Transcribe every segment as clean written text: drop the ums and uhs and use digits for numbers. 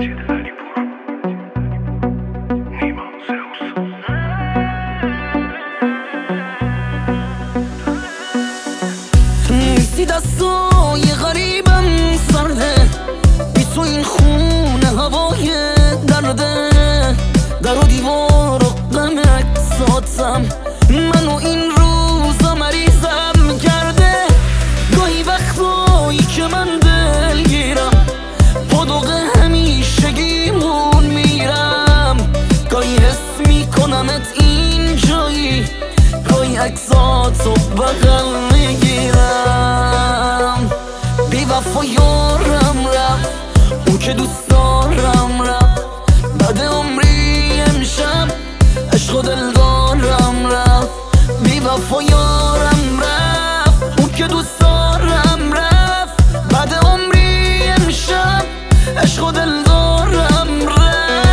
نیستی دستای غریبم سرده، بی تو این خونه هوای درده، در و دیوار و غم اکساتم منو این روزا مریضم کرده. گاهی وقتایی که من دلگیرم پادوق همیشگیمون میرم، گاهی حس میکنمت این جایی، گاهی عکساتو بغل میگیرم. بی وفا یارم رفت، اون که دوست دارم رفت، بعد عمری امشب عشق و دلدارم رفت. بی وفا یارم رفت، اون که دوست دارم رفت، بعد عمری امشب عشق و دلدارم رفت.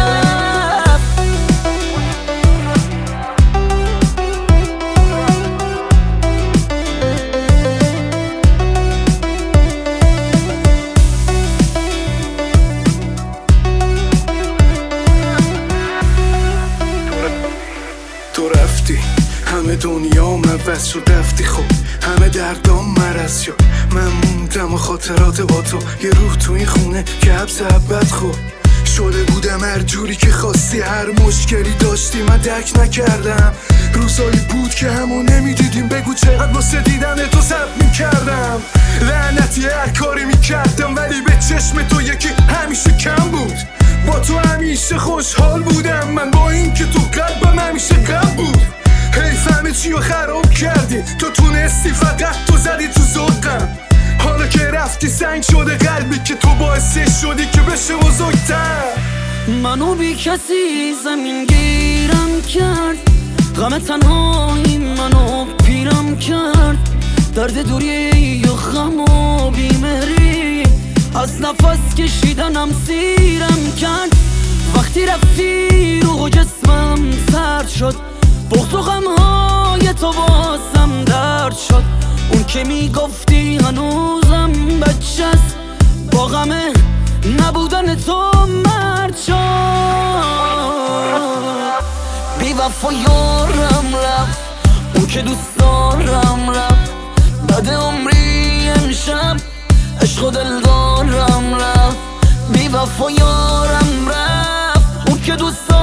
تو رفتی همه دنیام عوض شد، رفتی خب همه دردام مرض شد. من موندم و خاطرات با تو، یه روح تو این خونه که حبس ابد خب شده بودم هر جوری که خواستی، هر مشکلی داشتی من درک نکردم. روزایی بود که همو نمیدیدیم، بگو چقدر واسه دیدن تو صبر میکردم. لعنتی هر کاری میکردم ولی به چشم تو یکی همیشه کم بود. با تو همیشه خوشحال بودم من، با این که تو قلبم همیشه غم بود. حیف همه چی رو خراب کردی، تو تونستی فقط تو زدی تو ذوقم. حالا که رفتی سنگ شده قلبی که تو باعث شدی که بشه بزرگتر. منو بی کسی زمین گیرم کرد، غم تنهایی منو پیرم کرد. درد دوری و غم و بیمری از نفس کشیدنم سیرم کرد. وقتی رفتی روح و جسمم سرد شد، بغض و غمهای تو بازم درد شد. اون که میگفتی هنوزم بچه‌ست، با غم نبودن تو مرد شد. بی وفا یارم رفت، اون که دوست دارم رفت، بعد عمری امشب عشق و دلدارم رفت. بی وفا یارم رفت، اون که دوست